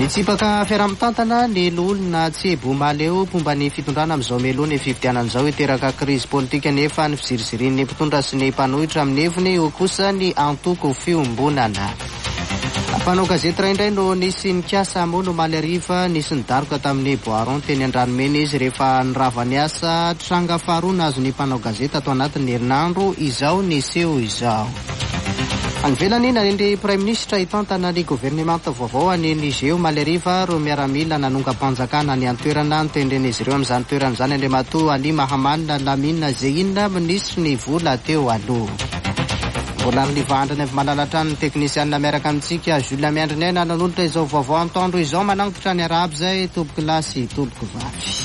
Nitsipaka fiaramitantana ny olona tsy bomaleo momba ny fitondrana amin'izao meloa ny fifidianan'izao hiteraka krizy politika nefa ny fizirizirin'ny mpitondra sy ny mpanohitra amin'ny heviny io kosa ny antoko fiombonana. Mpanao gazety raindray no nisy nikasa moa no maly ariva nisy nidaroka tamin'ny Boaron teny Andranomena izy rehefa nirava ny asa tranga faharoa nazo ny mpanao gazety ato anatin'ny herinandro izao niseho izao. Anvelany nanindry Prime Ministra hitantana ny gouvernemanta vaovao any Nigeo maly ariva ro miaramila nanonga-panjakana ny antoerana nitendren'izy ireo amin'izany toerana izany Andriamatoa Ali Mahamanina Lamina Zeinina ministry ny vola teo aloha. Mbola ary livandriny avy malalatra ny teknisianina miaraka amintsika Jules Miandrinena nanolotra izao vaovao antoandro izao manangitra ny arabo zay tompoko lasy tompoko vavy.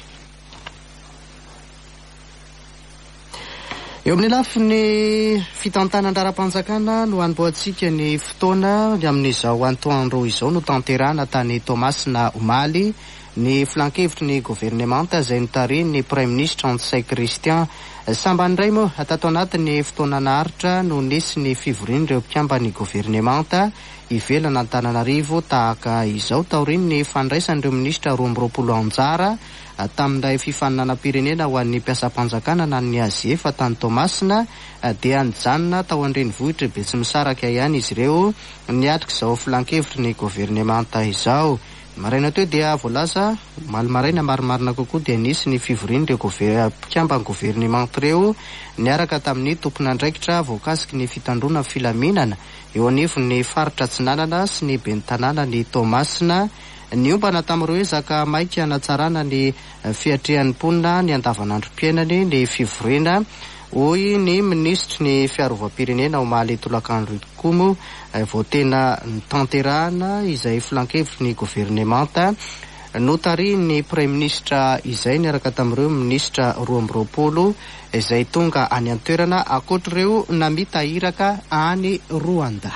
Eo amin'ny lafiny fitantanan-dara-panjakana no anomboantsika ny fotoana amin'izao antoandro izao no tanterana tany Tomasina Omaly ny filan-kevitry ny gouvernemanta izay notarihin'ny Prime Ministre Antsay Christian samban'iray moa atato anatin'ny fotoana naharitra no nisy ny fivorian'ireo mpikambany gouvernemanta ivelana Antananarivo tahaka izao taorian'ny fandraisan'ireo ministra 12 anjara tamin'ilay fifaninanam-pirenena ho an'ny mpiasam-panjakana na ny azy tany Tomasina dia nijanona tao an-drenivohitra Betsimisaraka ihany izy ireo niatrika izao filan-kevitry ny gouvernemanta izao. Maraina teo dia voalaza malmaraina marimarina kokoa dia nisy ny fivorian'ireo mpikambany gouvernemanta ireo niaraka tamin'ny tompon'andraikitra voakasiky ny fitandrona filaminana eo anivon'ny faritra Tsinanana sy ny bentanàna ny Tomasina niombana tamin'ireo zaka maika natsarana ny fiatrehan'ny mponina ny andavanandrom-piainany ny fivoriana hoy ny ministry ny fiarovam-pirenena Omaly Tolakandro Komo vao tena nitanterahana izay filan-kevitry ny gouvernemanta notarihin'ny Prime Ministra izay niaraka tamin'ireo ministra 12 izay tonga any an-toerana akoatr'ireo namitahiraka any Rwanda.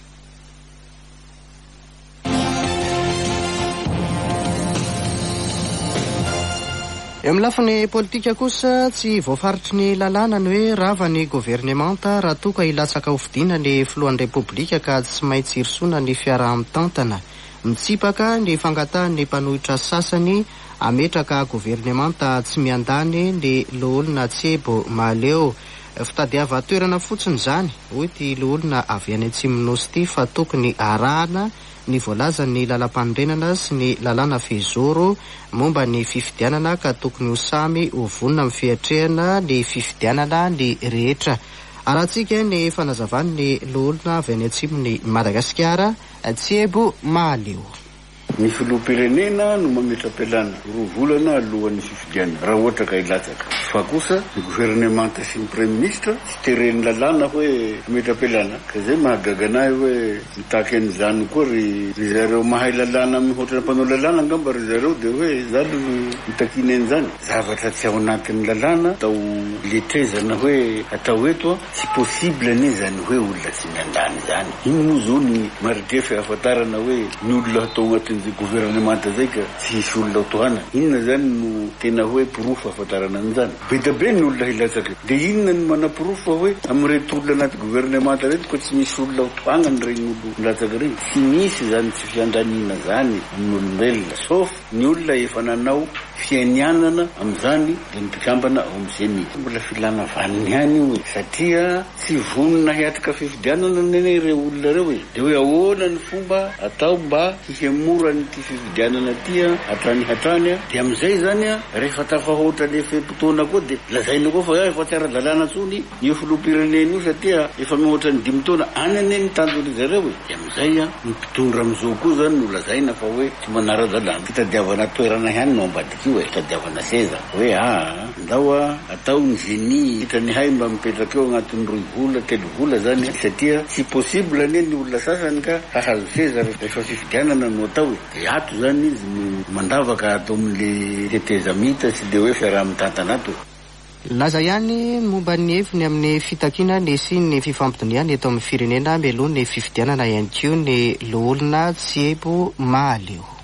Eo amin'ny lafiny politika kosa tsy voafaritry ny lalàna ny hoe rava ny gouvernemanta raha toa ka hilatsaka ho fidiana ny filohan'ny repoblika ka tsy maintsy hirosona ny fiaraha-mitantana. Mitsipaka ny fangatahan'ny mpanohitra sasany ametraka gouvernemanta tsy miandany ny loholona Tsebo Maleo. Fitadiava toerana fotsiny izany hoy ty loholona avy any Atsimonosy ity fa tokony arahana ny voalaza ny lalam-panorenana sy ny lalàna fehizoro momba ny fifidianana ka tokony ho samy ho vonona amin'ny fiatrehana ny fifidianana ny rehetra. Arahantsika ny fanazavan'ny loholona avy any atsimon'ny Madagasikara Tsebo Maleo. Ny filoham-pirenena no mametra-pialana roa volana alohan'ny fifidianana raha ohatra ka hilatsaka. Fa kosa ny gouvernemanta sy ny Prime Ministre tsy teren'ny lalàna hoe metra-pialana ka zay mahagaga anahy hoe mitaky an'izany koa ry zareo mahay lalàna amin'ny hotrana mpanao lalàna angamba ry zareo dia hoe zalo mitakiny an'izany zavatra tsy ao anatin'ny lalàna atao letrezana hoe atao eto tsy possible ane zany hoe olona tsy miandany zany. Iny moa zao ny maridrefy ahafantarana hoe ny olona atao agnatin'ny gouvernemanta zay ka tsy hisy olona tohana. Inona zany no tena hoe pirofo ahafantarana an'izany. Be da be ny olona hilatsaka dia inona no manapirofo hoe amin'reto olona anaty gouvernemanta reto ka tsy misy olona tohanany regny olo milatsaka regny. Tsy misy zany tsy fiandaniana zany amin'olombelona sauf ny olona efa nanao fianianana amin'izany dia mipikambana ao amin'izay mity. Mbola filana vaniny ihany io satria tsy vonona hiatrika fifidianana nene ireo olona reo dia hoe ahoana ny fomba atao mba hihemora nyty fifidianana tia hatrany dia amin'izay zany rehefa tafahoatra le fehim-potoana koa dia lazaina koa fa efa tsy ara-dalàna tsony io filoham-pirenena io satria efa mihoatra ny 5 taona any ane ny tanjony zareo dia amin'izay ny mpitondra amin'izao koa zany no lazaina fa hoe tsy manara-dalàna. Fitadiavana toerana ihany no ambadiky io fitadiavana seza hoe ndao atao ny génie hitrany hay mba mipetraka eo agnatin'ny 2 vola 3 vola zany satria tsy possible ane ny olona sasany ka hahazo seza rehefa fifidianana no atao dia ato zany izy no mandavaka atao amin'le teteza mita sy le hoe fiaraha-mitantana ato. Laza ihany momba ny heviny amin'ny fitakina ny sy ny fifampitoniana eto amin'ny firenena meloha ny fifidianana ihany koa ny loholona Tsebo Maleo.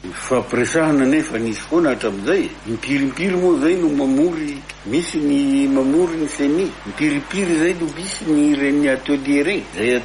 Fampiresahana nefa nisy foana hatramin'izay. Mipiripiry moa zay no mamory, misy ny mamory ny seni, mipiripiry zay no misy ny reny atelier regny zay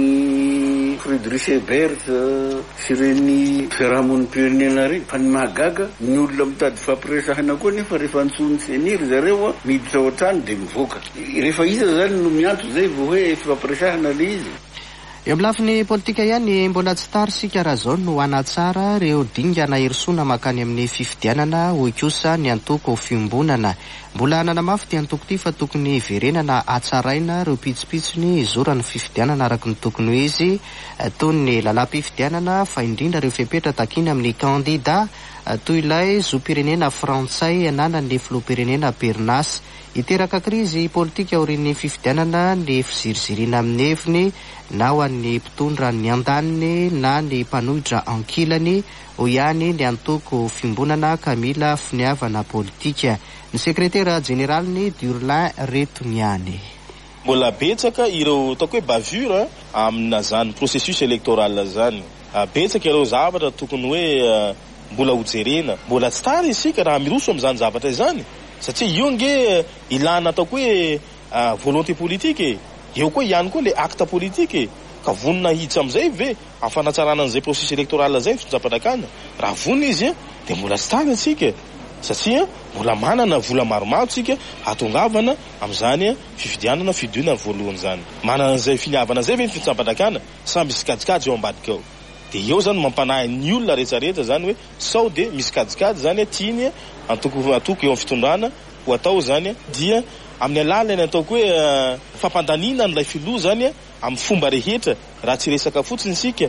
ataony Friedrich Ebert sy reny fiarahamon'ny pirenena regny. Fa ny mahagaga ny olona mitady fampiresahana koa nefa rehefa antsony seniry zareo miditra ao an-trano de mivoaka. Rehefa iza zany no mianto zay vo hoe fampiresahana le izy. Eo amin'ny lafiny politika ihany mbola tsy tary sika raha zao no hanatsara reo dinga na herisona makany amin'ny fifidianana hoy kosa ny antoko fiombonana. Mbola nanamafy ty antoko ty fa tokony verenana atsaraina reo pitsopitsony izorany fifidianana araka ny tokony ho izy toy ny lalam-pifidianana fa indrindra reo fepetra takiny amin'ny kandida toy ilay zopirenena frantsay ananany filopirenena pernas. Iteraka krizy politika aorian'ny fifidianana ny fizirizirina amin'ny heviny na ho an'ny mpitondra ny andaniny na ny mpanohitra ankilany ho ihany ny antoko fiombonana Kamila finiavana politika. Ny sekretera generalny Durlin Retoniany. Mbola betsaka ireo ataoko hoe bavure amina zany processus électoral zany. Betsaka ireo zavatra tokony hoe mbola hojerena. Mbola tsy tara isika raha miroso amin'izany zavatra izany. Satria io nge ilana ataoko hoe volonté politique, eo koa ihany koa le acte politique. Ka vonina hiditra amin'izay ve afanatsarana an'izay processus électoral zay fitsapadakana. Raha vonina izy de mbola tsy tara isika. Satria mbola manana vola maromaro tsika hatongavana amin'izany fifidianana fidinana voalohany zany. Manana an'izay finiavana zay ve fitsapadakana samby misy kajikajy eo ambadika ao. De eo zany mampanahy ny olona rehetrarehetra zany hoe sao de misy kajikajy zany tiany antoko eo amin'ny fitondrana ho atao zany dia amin'ny alalany ataoko hoe fampandanina n'ilay filoha zany amin'ny fomba rehetra raha tsy resaka fotsiny sika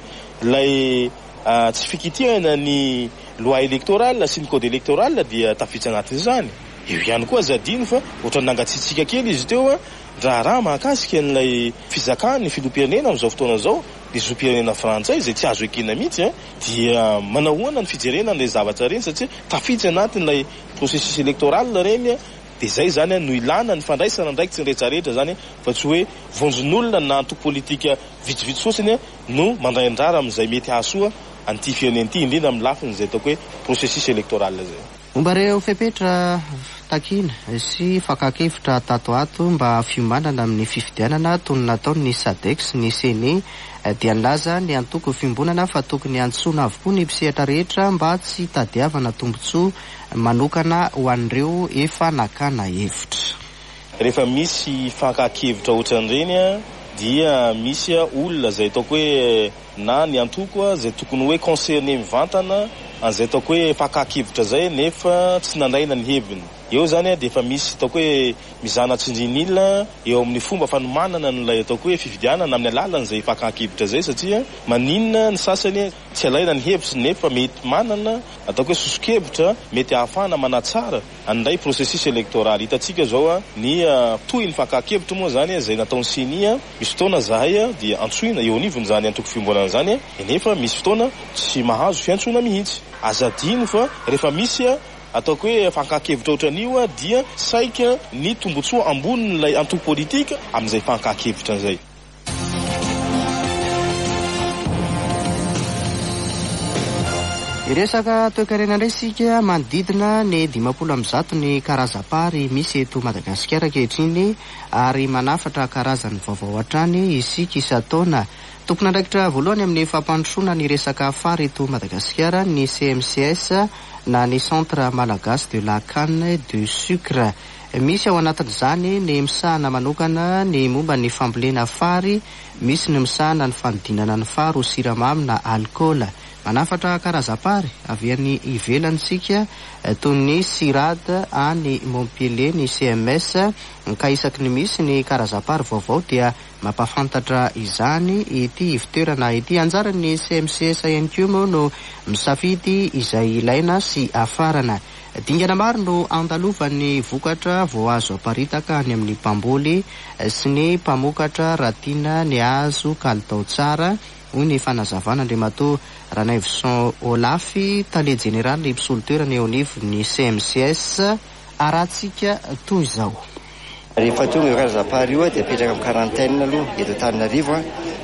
lay tsy fikitihana ny loi électorale sy ny code électoral dia tafitsy anatin' zany. Eo ihany koa zadiny fa ohatrany nangatsitsika kely izy teo raha mahakasika n'ilay fizakany filopirenena amin'izao fotoana zao ny zopirenena frantsay zay tsy azo ekena mihitsy dia manahoana ny fijerena n'ilay zavatra reny satria tafitsy anatin'ilay processus électoral reny de zay zany no ilana ny fandraisana ndraiky tsy rehetrarehetra zany fa tsy hoe vonjon'olona na antoko politika vitsivitsy fotsiny no mandray andrara amin'izay mety hahasoa an'ity firenena ity indrindra amin'ny lafiny zay ataoko hoe processus électoral zay. Ombareo fepetra takina sy fakakevitra tato ato mba fiombanana amin'ny fifidianana toy ny nataony SADEX ny CENI dia nilaza ny antoko fiombonana fa tokony antsona avokoa ny mpisehatra rehetra mba tsy tadiavana tombotsoa manokana ho an'ireo efa nakana hevitra. Rehefa misy fakakevitra ohatran'ireny dia misy olona zay ataoko hoe na ny antoko zay tokony hoe concerné mivantana an'izay ataoko hoe fakakevitra zay nefa tsy nandraina ny heviny. Eo zany de efa misy ataoko hoe mizana tsindrin'ila eo amin'ny fomba fanomanana n'ilay ataoko hoe fifidianana amin'ny alalan'izay fakakevitra zay satria maninona ny sasany tsy alaina ny hevitra nefa mety manana ataoko hoe sosokevitra mety ahafahana manatsara an'ilay processus électoral. Hitatsika zao ny toy ny fakakevitra moa zany zay nataony CENI misy fotoana zahay dia antsoina eo anivony zany antoko fiombonana zany nefa misy fotoana tsy mahazo fiantsoana mihitsy. Azadiny fa rehefa misy ataoko hoe fankakevitra ohatran'io dia saika ny tombotsoa ambonin'ilay antoko politika amin'izay fankakevitra zay. Iresaka toe-karena indray sika manodidina ny 50 ny karazam-pary misy eto Madagasikara ankehitriny ary manafatra karazany vaovao hatrany isika isan-taona. Tokony andraikitra voalohany amin'ny fampandrosoana ny resaka fary eto Madagasikara ny CMCS na ny Centre Malagasy de la Canne de Sucre. Misy ao anatin'izany ny misahana manokana ny momba ny fambolena fary, misy ny misahana ny fanodinana ny fary ho siramamy na alcool. Manafatra karazam-pary avy any ivelantsika toy ny Sirade any Montpellier ny CMS ka isaky ny misy ny karazam-pary vaovao dia mampafantatra izany ity ivitoerana ity. Anjaran'ny CMCS ihany koa moa no misafidy izay ilaina sy afarana. Dingana maro no andalovan'ny vokatra vao azo aparitaka any amin'ny mpamboly sy ny mpamokatra ratina ny azo kalitao tsara hoy ny fanazavana Andriamato Ranaivoson Olafy tale generaly mpisolo toerana eo anivon'ny CMCS aratsika toy izao. Rehefa tonga karazam-pary io dia apetraka amin'ny quarantaine aloha eto Antananarivo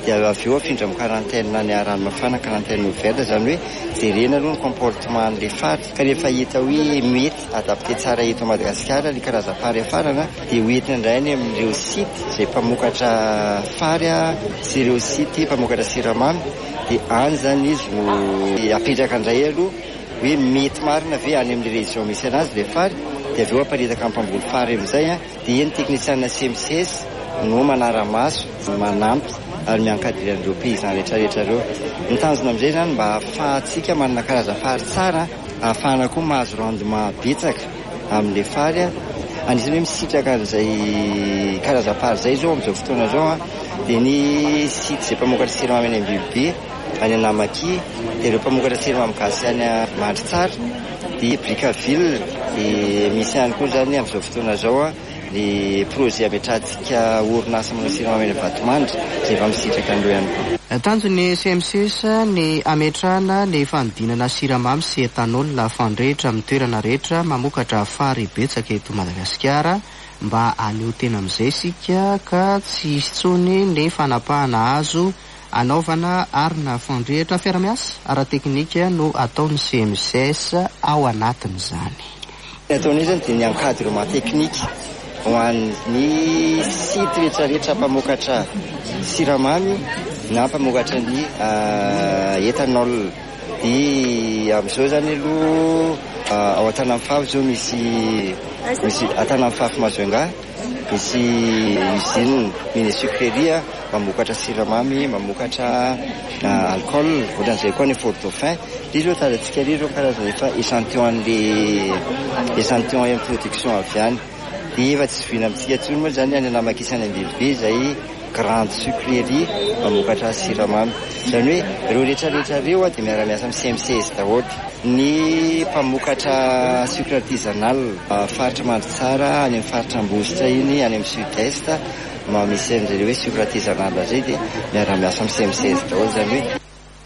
dia avy eo afindra amin'ny quarantaine ny rano mafana, quarantaine ouverte, zany hoe jerena aloha ny comportement an'ilay fary. Ka rehefa hita hoe mety adapté tsara eto Madagasikara ny karazam-fary afarana, dia hoentina indray any amin'ireo site izay mpamokatra fary sy ireo site mpamokatra siramamy, dia any zany izy no apetraka indray aloha hoe mety marina ve any amin'ny région misy anazy ilay fary, dia avy eo aparetaka amin'ny mpamboly fary amin'izay dia ny teknisianina CMCS no manara-maso manampy ary miankadiny an'ireo paysan rehetrarehetra ireo. Ny tanjona amin'izay zany mba ahafahantsika manana karazam-fary tsara, ahafahana koa mahazo rendement betsaka amin'ilay fary. Anisany hoe misitraka an'izay karazam-fary izay zao amin'izao fotoana zao dia ny site izay mpamokatra siramamy any Ambilobe, any Namaki, dia ireo mpamokatra siramamy gasy any Mandritsara, dia Brickaville, dia misy ihany koa zany amin'izao fotoana zao ny projet ametrahantsika orinasa manao siramamy any Vatomandry izay efa misitraka andreo ihany koa. Tanjon'ny CMCS ny ametrahana ny fanodinana siramamy sy etanol fandrehitra amin'ny toerana rehetra mamokatra fary betsaka eto Madagasikara, mba anio tena amin'izay sika ka tsy hisy tsony ny fanapahana azo anaovana arina fandrehitra fiara-miasa ara-teknika no ataon'ny CMCS ao anatin'izany. Ataon'izy zany dia ny encadrement technique ho an'ny site rehetrarehetra mpamokatra siramamy na mpamokatra ny etanol. Dia amin'izao zany aloha ao Antanamafafy zao misy Antanamafafy Majunga, misy usine mini sucrerie mamokatra siramamy, mamokatra alcool, ohatran'izay koa ny Fort Dauphin. Izy zao tazantsika ireo karazana efa échantillon en production avy any. Dia efa tsy vina amintsika tsony moa zany any Namakisany Ambilobe izay grande sucrerie mamokatra siramamy. Zany hoe ireo rehetrarehetra ireo dia miara-miasa amin'ny CMCS daholo. Ny mpamokatra sucre artisanal faritra Mandritsara, any amin'ny faritra Ambositra iny, any amin'ny sud-est misy an'izay hoe sucre artisanal zay dia miara-miasa amin'ny CMCS daholo zany hoe.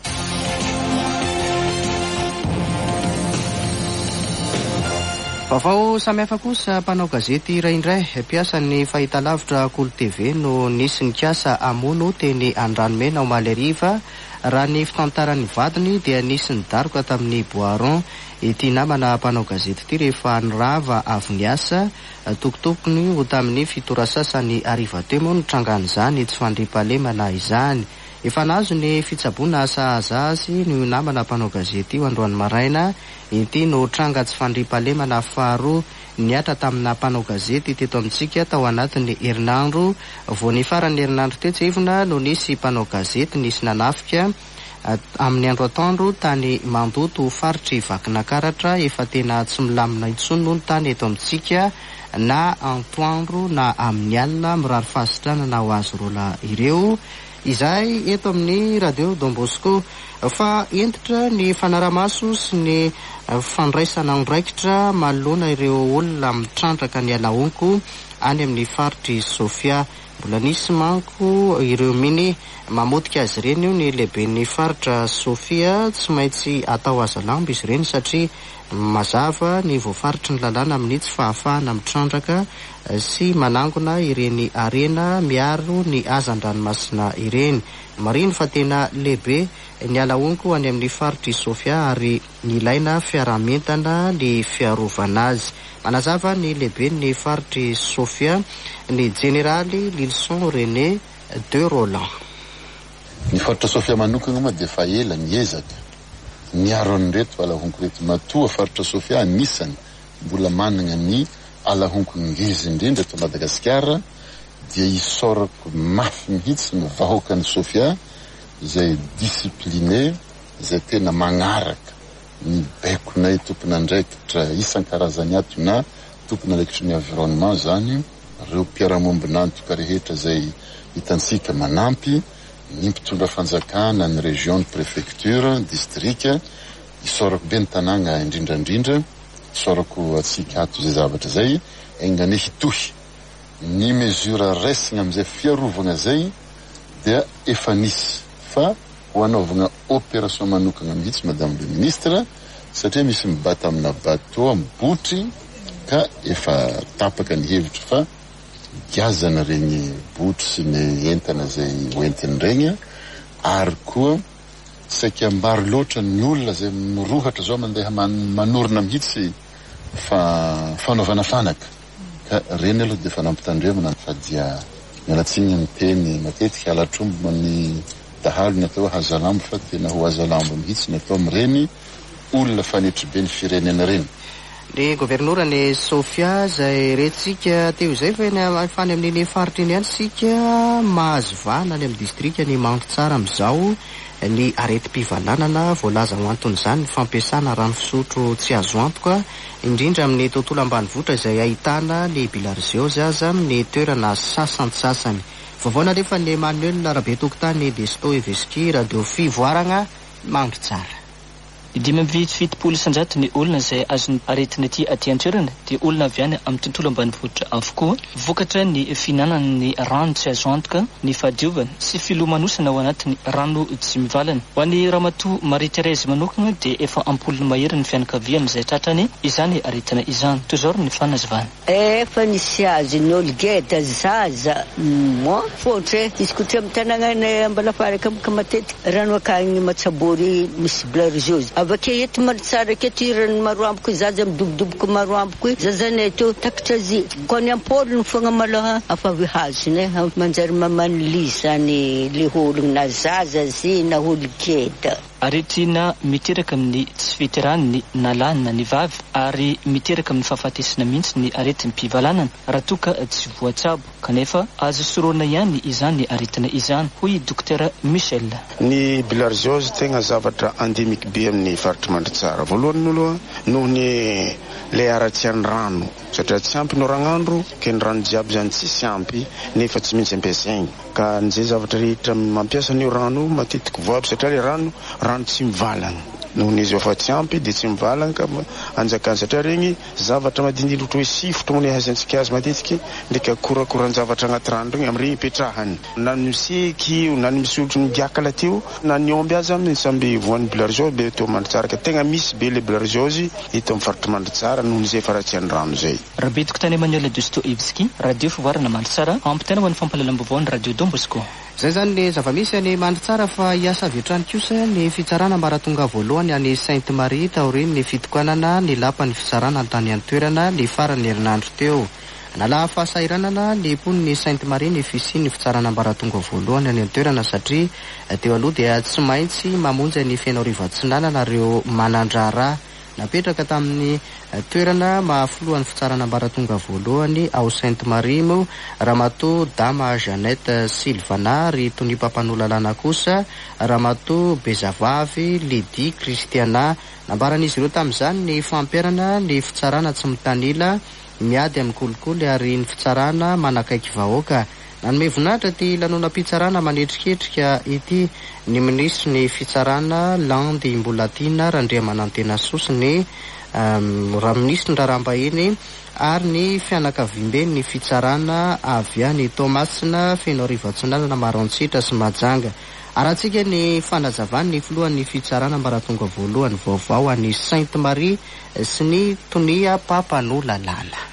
Vaovao samihafa kosa mpanao gazety iray indray mpiasan'ny fahitalavitra Kolo TV no nisy nikasa amono teny Andranomena omaly hariva. Raha ny fitantaran'ny vadiny dia nisy nidaroka tamin'ny Boiron ity namana mpanao gazety ity rehefa nirava avy niasa tokotokony ho tamin'ny 7 sasany hariva teo moa nitrangan'izany tsy fandriampahalemana izany. Efa nazo ny fitsaboana sahaza azy ny namana mpanao gazety io androany maraina ity no tranga tsy fandriampahalemana faharoa niatra tamina mpanao gazety teto amintsika tao anatin'ny herinandro. Vao ny faran'ny herinandro tetsevina no nisy mpanao gazety nisy nanafika amin'ny andro atoandro tany Mandoto faritry Vakinakaratra efa tena tsy milamina intsony noho ny tany eto amintsika na antoandro na amin'ny alina mirary fahasitrana ho azy rola ireo. Izay eto amin'ny radio Don Bosco fa entitra ny fanaramaso sy ny fandraisana andraikitra manoloana ireo olona mitrandraka ny alaonko any amin'ny faritry Sofia. Mbola nisy manko ireo miny mamotika azy ireny io ny lehiben'ny faritra Sofia tsy maintsy atao aza lambo izy ireny satria mazava ny voafaritry ny lalàna amin'ny tsy fahafahana mitrandraka sy manangona ireny arena miaro ny azan-dranomasina ireny. Mariny fa tena lehibe ny alaonko any amin'ny faritry Sofia ary ny ilaina fiaramentana ny fiarovana azy. Manazava ny lehibe ny faritry Sofia ny generaly Lilson René de Roland. Ny faritra Sofia manokana moa dia fa ela niezaka niaro an'ireto alahonko reto matoa faritra Sofia anisany mbola manana ny alahonko ngizy indrindra eto Madagasikara dia isorako mafy mihitsy ny vahoaka ny Sofia izay discipliné izay tena magnaraka ny baikonay tompon'andraikitra isan-karazany ato na tompon'andraikitra ny environnement zany ireo mpiara-mombina antoka rehetra izay hitantsika manampy ny mpitondra fanjakana ny région, préfecture, district isorako be ny tanàna indrindrandrindra isorako atsika ato zay zavatra zay engane hitohy ny mesura raisina amin'izay fiarovana zay dia efa nisy fa ho anaovana opération manokana mihitsy madame le ministre satria misy mibata amina bateau ambotry ka efa tapaka ny hevitra fa gazana regny botry sy ny entana zay hoentiny regny ary koa saika ambary loatra ny olona zay mirohatra zao mandeha manorina mihitsy fanaovana fanaka ka reny aloha de fanampitandremana fa dia mialatsiny ny teny matetika alatrombo ny dahalo ny atao hazalambo fa tena ho hazalambo mihitsy ny atao amin'ireny olona fanetribe ny firenena reny. Ny gobernora ny Sofia zay retsika teo izay fa fany amin'iny faritra iny ihany sika mahazo vana any amin'ny distrika ny Mandritsara amin'izao ny areti-pivalanana voalaza ho anton'izany ny fampiasana rano fisotro tsy azo antoka indrindra amin'ny tontolo ambanivohitra izay ahitana ny bilharziose aza ny toerana sasantsasany. Vavoana nefa ny Emmanuel Rabetokotany Desto Eveski radio fivoarana Mandritsara. 5 isanjato ny olona izay azony aretina aty an-toerana dia olona avy any amin'ny tontolo ambanivohitra avokoa, vokatra ny finanana ny rano tsy azo antoka, ny fahadiovana sy filomanosana ao anatin'ny rano tsy mivalana. Ho an'ny Ramatoa Marie Thérèse manokana dia efa ampolony mahery ny fianakaviana izay tratrany izany aretina izany. Tozoro ny fanazavana. Efa nisy azo ny olgeda zaza mo fotre diskute amin'ny tanàna ambalafaraka amika matetika rano akagny Matsabory misy bilharziose. Avake eto Mandritsara aketo irany maroamboko zaza midobodoboko maroamboko zazanay teo takatra zy ko ny ampolony fogna malaha afa hazony manjary mamanilizany le ologna na zaza zy na olgeda. Aretina miteraka amin'ny tsy veteraniny na lahy na ny vavy ary miteraka amin'ny fahafatesana mihitsy ny aretin'ny mpivalanana raha toka tsy voatsabo kanefa azo soroana ihany izany aretina izany hoy Dr Michel. Ny bilharziose tegna zavatra endémique be amin'ny faritra Mandritsara. Voalohany aloha noho ny le aratsian'ny rano satria tsy ampy no ragnandro ke ny rano jiaby zany tsy ampy nefa tsy maintsy ampiasaigny ka nizay zavatra rehetra mampiasa an'io rano matetiky voaby satria le rano tsy mivalana noho n'izy efa tsy ampy de tsy mivalana ka anjakany satria regny zavatra madinidiny ohatra hoe sifotro moa ny hazantsika azy matetiky ndreka korakoran-javatra agnaty rano regny amin'ireny ipetrahany na ny miseky na ny misotro ny diakala teo na ny omby azy aminy samby voan'ny bilharziose be eto Mandritsara ka tegna misy be le bilharziose eto amin'ny faritra Mandritsara noho n'izay faratsian'ny rano zay. Rabetiko tany Emmanuel Desto Evski radio fivoarana Mandritsara ampitena ho an'ny fampalalam-baovao ny radio Don Bosco. Zay zany ny zavamisy any Mandritsara fa hiasa vetrany kosa ny fitsarana mbaratonga voalohany any Sainte Marie taoriny ny fitokanana ny lapan'ny fitsarana tany an-toerana ny farany herinandro teo. Nala fahasairanana ny poniny Sainte Marie ny fisian'ny fitsarana mbaratonga voalohany any an-toerana satria teo aloha dia tsy maintsy mamonjy ny fiainao rivatsinanana ireo manandrara napetraka tamin'ny toerana mahafoloan'ny fitsarana mbaratonga voalohany ao Sainte Marie mo Ramatoa Dama Jeannette Silvana ry tonimpampanolalalana kosa Ramatoa Bezavavy Lady Christiana nambaran'izy ireo tamin'izany ny fampiarana ny fitsarana tsy mitanila miady amin'ny kolikoly ary ny fitsarana manakaiky vahoaka. Nanome voninahitra ty lanonam-pitsarana manetriketrika ity ny ministry ny fitsarana Landy Mbolatina Randriamanantena Sosiny ministry Ndrarambahiny ary ny fianakaviambe ny fitsarana avy any Tomasina Feno Rivatsinanana Marontsitra sy Majanga. Aratsika ny fanazavany ny filohan'ny fitsarana mbaratonga voalohany vaovao any Sainte Marie sy ny Tonia Papan'Olalala.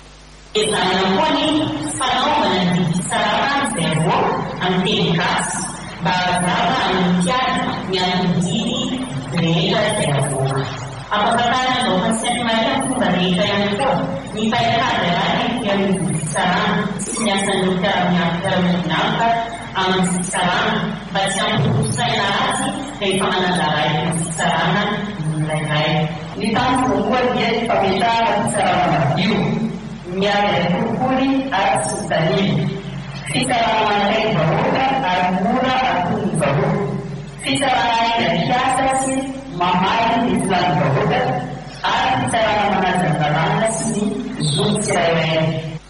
Apakah lokasi macam mereka yang itu, ni payah yang sekarang sinyasa yang termenangkat sekarang baca pusat narasi dari mana darai sekarang lain-lain. Di tahun membuat dia pembicaraan sekarang you, miara kukuli atau stabil. Sekarang mana yang baru murah atau baru. Sekarang yang biasa sih. Mamai Islam berobat, ada cara mengajarkan sini zuciyah.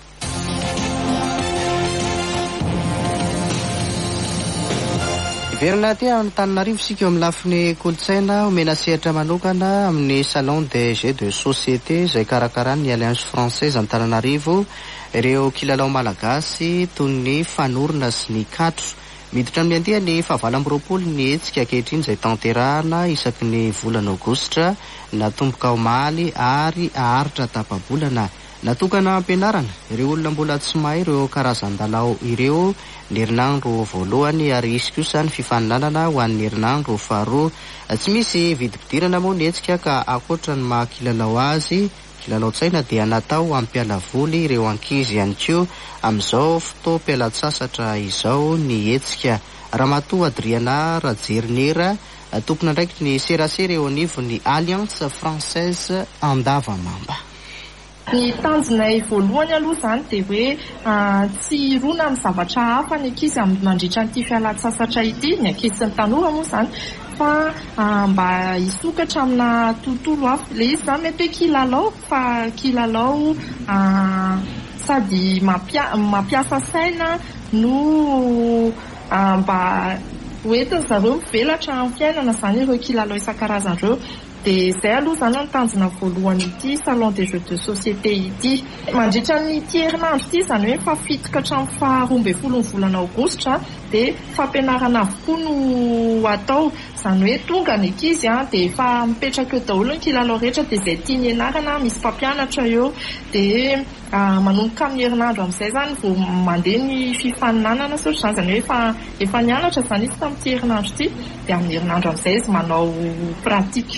Iverina aty Antananarivo sika amin'ny lafiny kolotsaina omena sehatra manokana amin'ny salon des jeux de société izay karakarany ny Alliance Française Antananarivo ireo kilalao malagasy toy ny fanorona sy ny katro. Miditra amin'ny andia ny fahavalambroapolo ny hetsika ankehitriny izay tanterahana isaky ny volana Aogositra natomboka omaly ary aharitra tapabolana natokana ampianarana ireo olona mbola tsy mahay ireo karazan-dalao ireo ny herinandro voalohany ary isy kosa ny fifaninanana ho an'ny herinandro faharoa. Tsy misy vidim-pidirana moa ny hetsika ka akoatra ny mahakilalao azy kilalao-tsaina dia natao ampialavoly ireo ankizy ihany koa amin'izao fotoam-pialatsasatra izao ny hetsika. Ramatoa Adriana Rajernera tompona ndraiky ny serasera eo anivon'ny Alliance Française Andavamamba. Ny tanjonay voalohany aloha zany dia hoe tsy irona amin'ny zavatra hafa ny ankizy mandritra an'ity fialatsasatra ity, ny ankizy sy ny tanora moa zany, fa mba hisokatra amina tontolo hafa. Le izy zany mety hoe kilalao, fa kilalao sady mampiasa saina no mba hoentin zareo mivelatra amin'ny fiainana zany ireo kilalao isan-karazany ireo. Dia izay aloha zany ny tanjona voalohany ity salon des jeux de société ity. Mandritra n'ity herinandro ity zany hoe fafitoka hatramin'ny faharoa ambin'ny folo ny volana aogositra dia fampianarana avokoa no atao. Zany hoe tonga ny ankizy dia efa mipetraka eo daholo ny kilalao rehetra dia izay tiany ianarana misy mpampianatra eo dia manomboka amin'ny herinandro amin'izay zany vao mandeha ny fifaninanana sotra zany hoe efa nianatra zany izy tamin'ity herinandro ity dia amin'ny herinandro amin'izay izy manao pratika.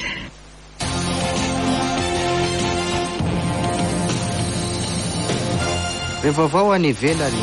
Vaovao any ivelany.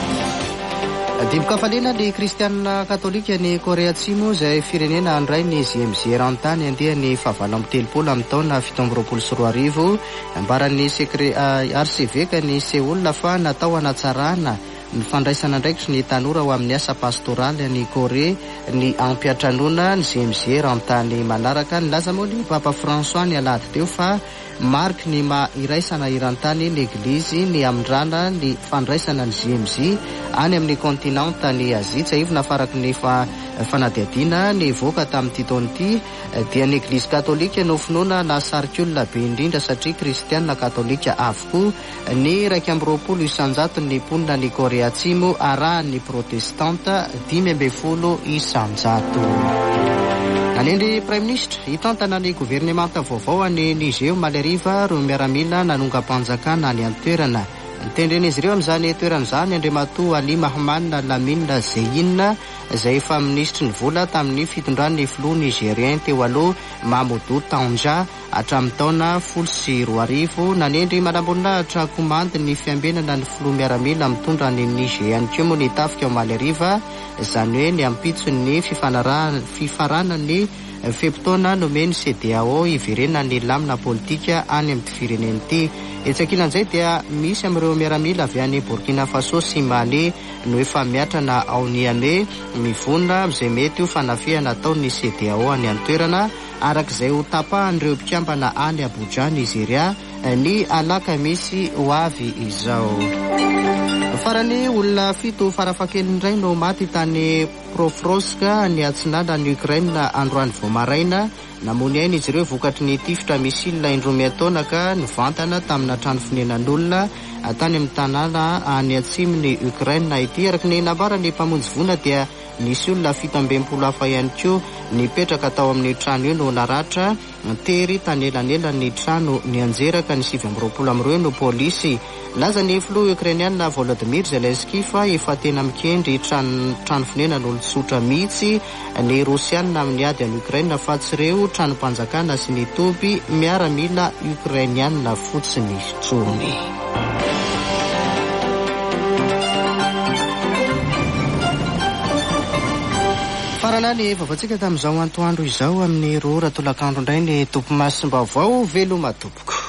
Dimbokafalena ny kristianina katolika ny Korea Atsimo izay firenena andray ny ZMZ eran-tany andeha ny fahavalo amby telopolo amin'ny taona 1724 ambaran'ny archevêque ny Seoul fa natao hanatsarana ny fandraisana ndraiky ny tanora ho amin'ny asa pastoraly ny Korea ny ampiatranoana ny ZMZ eran-tany manaraka. Nilaza moa ny Papa François ny alahady teo fa marky ny iraisana iran-tany l'Eglizy ny amindrana ny fandraisana ny ZMZ any amin'ny kontinanta ny Azia. Tsy aivona faraky ny fanadihadiana ny voaka tamin'ity taona ity dia ny Eglizy katolika no finoana nasariky olona be indrindra satria kristianina katolika avokoa ny 120 isanjato ny mponina ny Korea Atsimo arahan'ny protestanta 50 isanjato. Nanendry Prime Ministre hitantana ny gouvernemanta vaovao any Niger maleriva ro miaramila nanonga-panjakana any an-toerana. Nitendren'izy ireo amin'izany toerana izany Andriamatoa Ali Mahaman Lamine Zein izay efa ministry ny vola tamin'ny fitondran'ny filoha Nigerien teo aloha Mamadou Tanja hatramin'ny taona 2020. Nanendry manamboninahitra komandy ny fiambenana ny filoha miaramila mitondra ny Niger ihany koa moa nitafika ao maleriva izany hoe ny ampitso ny fifaranany feptaona nomeny CEDEAO iverena ny lamina politika any amin'ny firenena ity. Etsakinan'izay dia misy amin'ireo miaramila avy any Burkina Faso sy Mali no efa miatrana ao Niamey mivona izay mety ho fanafihana ataon'ny CEDEAO any an-toerana arak'izay ho tapahan'ireo mpikambana any Abuja Nigeria ny alakamisy ho avy izao. Farany olona 7 farafakely indray no maty tany Profroska ny atsinana ny Ukraine androany voamaraina. Namony aina izy ireo vokatry ny tifitra misilina indroa taona ka nivantana tamina trano fonenan'olona tany amin'ny tanàna any atsimon'ny Ukraine ity. Araky ny nambarany mpamonjy vona dia nisy olona 17 hafa ihany koa nipetraka tao amin'ny trano io no naratra tery tany elanela ny trano ny anjeraka ny 7 no polisy. Laza ny filoha Ukrainiana Volodymyr Zelensky fa efa tena mikendry trano fonenan'olon-tsotra mihitsy ny Rosianina amin'ny ady any Ukraine fa tsy ireo tranom-panjakana sy ny toby miaramila Ukrainiana fotsiny tsony. Farana ny vaovatsika tamin'izao antoandro izao amin'ny roa ratolakandro indray ny tompo masim-baovao veloma tompoko.